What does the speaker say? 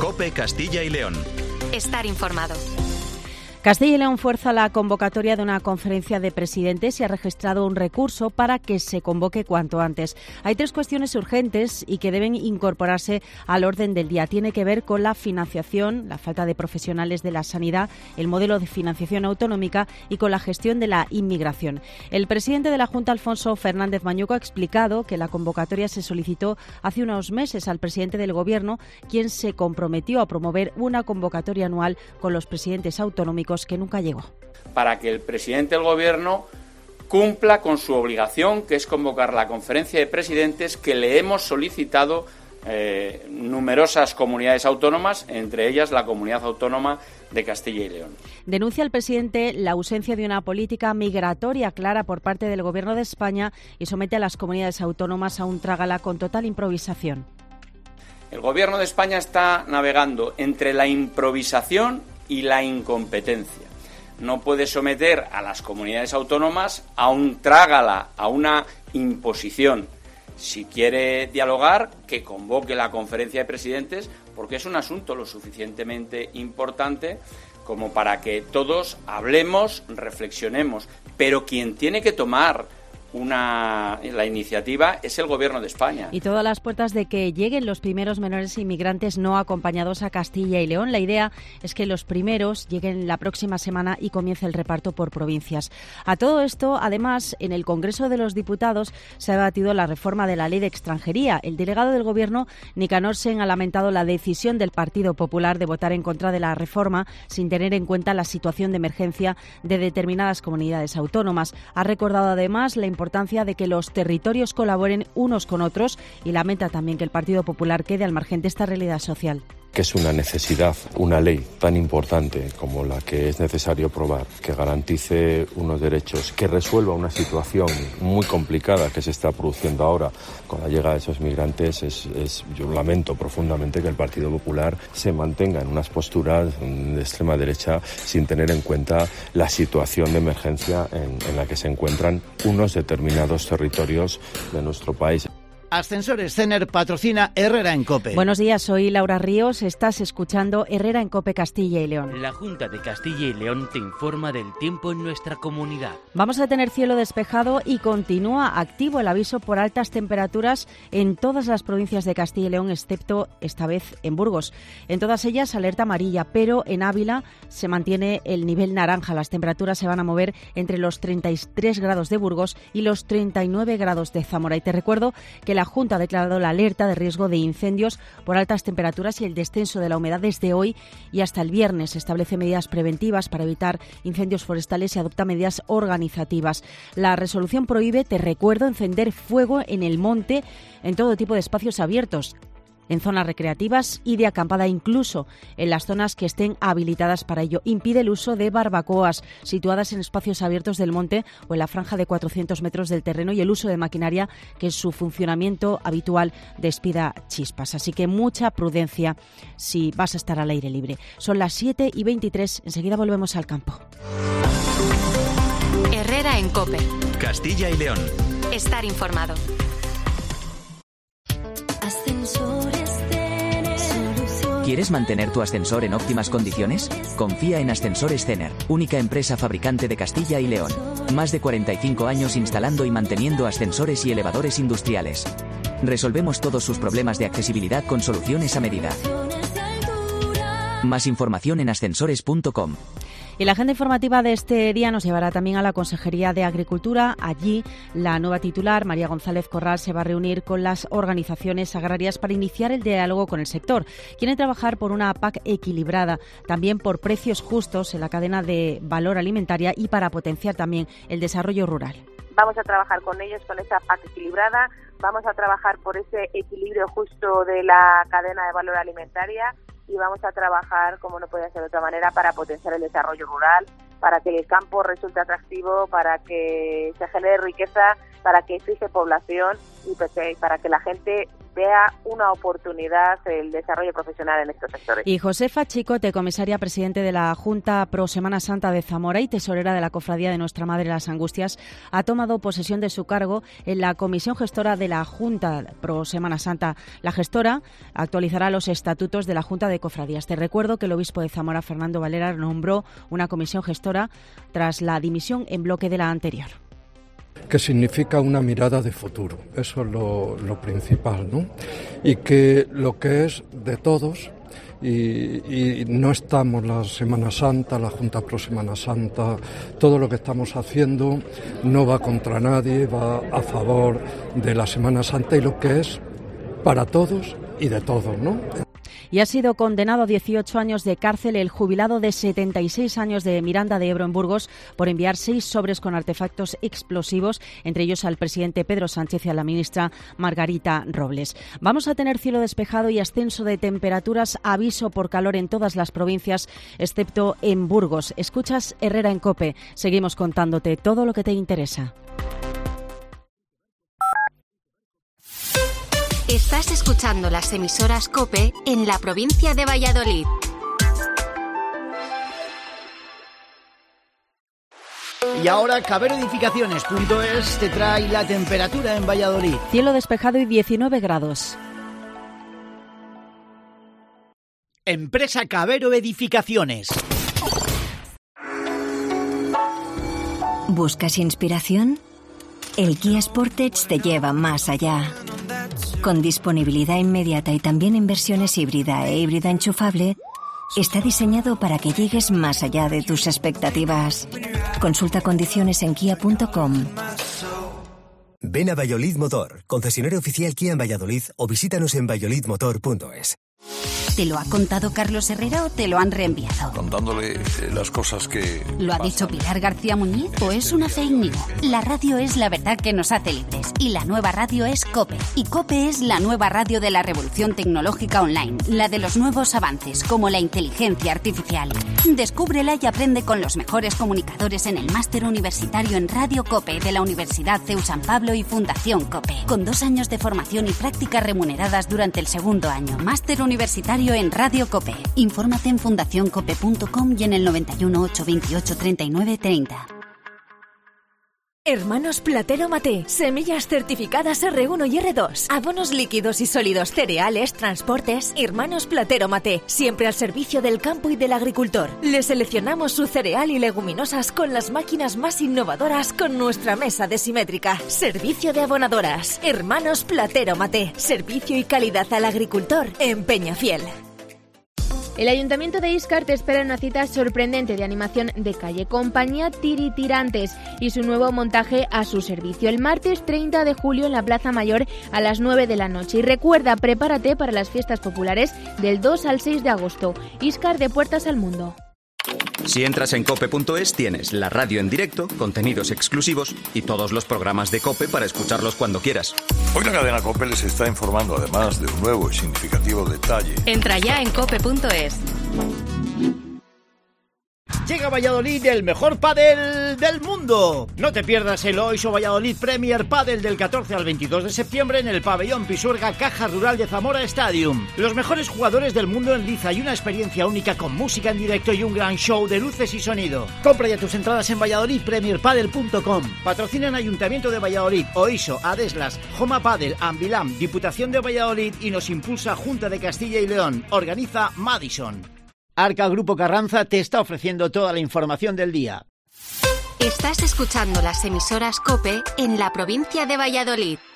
COPE Castilla y León. Estar informado. Castilla y León fuerza la convocatoria de una conferencia de presidentes y ha registrado un recurso para que se convoque cuanto antes. Hay 3 cuestiones urgentes y que deben incorporarse al orden del día. Tiene que ver con la financiación, la falta de profesionales de la sanidad, el modelo de financiación autonómica y con la gestión de la inmigración. El presidente de la Junta, Alfonso Fernández Mañuco, ha explicado que la convocatoria se solicitó hace unos meses al presidente del Gobierno, quien se comprometió a promover una convocatoria anual con los presidentes autonómicos, que nunca llegó. Para que el presidente del Gobierno cumpla con su obligación, que es convocar la conferencia de presidentes que le hemos solicitado numerosas comunidades autónomas, entre ellas la comunidad autónoma de Castilla y León. Denuncia el presidente la ausencia de una política migratoria clara por parte del Gobierno de España y somete a las comunidades autónomas a un trágala con total improvisación. El Gobierno de España está navegando entre la improvisación y la incompetencia. No puede someter a las comunidades autónomas a un trágala, a una imposición. Si quiere dialogar, que convoque la conferencia de presidentes, porque es un asunto lo suficientemente importante como para que todos hablemos, reflexionemos. Pero quien tiene que tomar la iniciativa es el Gobierno de España. Y todas las puertas de que lleguen los primeros menores inmigrantes no acompañados a Castilla y León. La idea es que los primeros lleguen la próxima semana y comience el reparto por provincias. A todo esto, además, en el Congreso de los Diputados se ha debatido la reforma de la Ley de Extranjería. El delegado del Gobierno, Nicanor Sen, ha lamentado la decisión del Partido Popular de votar en contra de la reforma sin tener en cuenta la situación de emergencia de determinadas comunidades autónomas. Ha recordado además la importancia de que los territorios colaboren unos con otros y lamenta también que el Partido Popular quede al margen de esta realidad social. Que es una necesidad, una ley tan importante como la que es necesario aprobar, que garantice unos derechos, que resuelva una situación muy complicada que se está produciendo ahora con la llegada de esos migrantes. Yo lamento profundamente que el Partido Popular se mantenga en unas posturas de extrema derecha sin tener en cuenta la situación de emergencia en la que se encuentran unos determinados territorios de nuestro país. Ascensores Cener patrocina Herrera en COPE. Buenos días, soy Laura Ríos. Estás escuchando Herrera en COPE Castilla y León. La Junta de Castilla y León te informa del tiempo en nuestra comunidad. Vamos a tener cielo despejado y continúa activo el aviso por altas temperaturas en todas las provincias de Castilla y León, excepto esta vez en Burgos. En todas ellas alerta amarilla, pero en Ávila se mantiene el nivel naranja. Las temperaturas se van a mover entre los 33 grados de Burgos y los 39 grados de Zamora. Y te recuerdo que la Junta ha declarado la alerta de riesgo de incendios por altas temperaturas y el descenso de la humedad desde hoy y hasta el viernes. Establece medidas preventivas para evitar incendios forestales y adopta medidas organizativas. La resolución prohíbe, te recuerdo, encender fuego en el monte en todo tipo de espacios abiertos, en zonas recreativas y de acampada, incluso en las zonas que estén habilitadas para ello. Impide el uso de barbacoas situadas en espacios abiertos del monte o en la franja de 400 metros del terreno y el uso de maquinaria que en su funcionamiento habitual despida chispas. Así que mucha prudencia si vas a estar al aire libre. Son las 7:23, enseguida volvemos al campo. Herrera en COPE. Castilla y León. Estar informado. ¿Quieres mantener tu ascensor en óptimas condiciones? Confía en Ascensores Cener, única empresa fabricante de Castilla y León. Más de 45 años instalando y manteniendo ascensores y elevadores industriales. Resolvemos todos sus problemas de accesibilidad con soluciones a medida. Más información en ascensores.com. Y la agenda informativa de este día nos llevará también a la Consejería de Agricultura. Allí, la nueva titular, María González Corral, se va a reunir con las organizaciones agrarias para iniciar el diálogo con el sector. Quieren trabajar por una PAC equilibrada, también por precios justos en la cadena de valor alimentaria y para potenciar también el desarrollo rural. Vamos a trabajar con ellos con esa PAC equilibrada, vamos a trabajar por ese equilibrio justo de la cadena de valor alimentaria y vamos a trabajar, como no puede ser de otra manera, para potenciar el desarrollo rural, para que el campo resulte atractivo, para que se genere riqueza, para que fije población y para que la gente vea una oportunidad el desarrollo profesional en estos sectores. Y Josefa Chicote, comisaria presidente de la Junta Pro Semana Santa de Zamora y tesorera de la Cofradía de Nuestra Madre Las Angustias, ha tomado posesión de su cargo en la comisión gestora de la Junta Pro Semana Santa. La gestora actualizará los estatutos de la Junta de Cofradías. Te recuerdo que el obispo de Zamora, Fernando Valera, nombró una comisión gestora tras la dimisión en bloque de la anterior. Que significa una mirada de futuro, eso es lo principal, ¿no? Y que lo que es de todos, y no estamos la Semana Santa, la Junta Pro Semana Santa, todo lo que estamos haciendo no va contra nadie, va a favor de la Semana Santa y lo que es para todos y de todos, ¿no? Y ha sido condenado a 18 años de cárcel el jubilado de 76 años de Miranda de Ebro en Burgos por enviar 6 sobres con artefactos explosivos, entre ellos al presidente Pedro Sánchez y a la ministra Margarita Robles. Vamos a tener cielo despejado y ascenso de temperaturas, aviso por calor en todas las provincias, excepto en Burgos. Escuchas Herrera en COPE. Seguimos contándote todo lo que te interesa. Estás escuchando las emisoras COPE en la provincia de Valladolid. Y ahora caberoedificaciones.es te trae la temperatura en Valladolid. Cielo despejado y 19 grados. Empresa Cabero Edificaciones. ¿Buscas inspiración? El Kia Sportage te lleva más allá. Con disponibilidad inmediata y también en versiones híbrida e híbrida enchufable, está diseñado para que llegues más allá de tus expectativas. Consulta condiciones en kia.com. Ven a Valladolid Motor, concesionario oficial Kia en Valladolid, o visítanos en valladolidmotor.es. ¿Te lo ha contado Carlos Herrera o te lo han reenviado? Contándole las cosas que... ¿Lo ha dicho Pilar García Muñiz o es una fake news? La radio es la verdad que nos hace libres y la nueva radio es COPE. Y COPE es la nueva radio de la revolución tecnológica online, la de los nuevos avances como la inteligencia artificial. Descúbrela y aprende con los mejores comunicadores en el máster universitario en Radio COPE de la Universidad CEU San Pablo y Fundación COPE. Con 2 años de formación y prácticas remuneradas durante el segundo año. Máster universitario en Radio COPE. Infórmate en fundacioncope.com y en el 91 828 39 30. Hermanos Platero Maté, semillas certificadas R1 y R2, abonos líquidos y sólidos, cereales, transportes. Hermanos Platero Maté, siempre al servicio del campo y del agricultor. Le seleccionamos su cereal y leguminosas con las máquinas más innovadoras con nuestra mesa desimétrica. Servicio de abonadoras. Hermanos Platero Maté, servicio y calidad al agricultor en Peñafiel. El Ayuntamiento de Íscar te espera en una cita sorprendente de animación de calle, compañía Tiritirantes y su nuevo montaje a su servicio el martes 30 de julio en la Plaza Mayor a las 9 de la noche. Y recuerda, prepárate para las fiestas populares del 2 al 6 de agosto. Íscar, de puertas al mundo. Si entras en cope.es tienes la radio en directo, contenidos exclusivos y todos los programas de COPE para escucharlos cuando quieras. Hoy la cadena COPE les está informando además de un nuevo y significativo detalle. Entra ya en cope.es. Llega a Valladolid el mejor pádel del mundo. No te pierdas el Oiso Valladolid Premier Pádel del 14 al 22 de septiembre en el pabellón Pisuerga Caja Rural de Zamora Stadium. Los mejores jugadores del mundo en liza y una experiencia única con música en directo y un gran show de luces y sonido. Compra ya tus entradas en valladolidpremierpadel.com. Patrocinan Ayuntamiento de Valladolid, Oiso, Adeslas, Joma Padel, Ambilam, Diputación de Valladolid y nos impulsa Junta de Castilla y León. Organiza Madison. Arca Grupo Carranza te está ofreciendo toda la información del día. Estás escuchando las emisoras COPE en la provincia de Valladolid.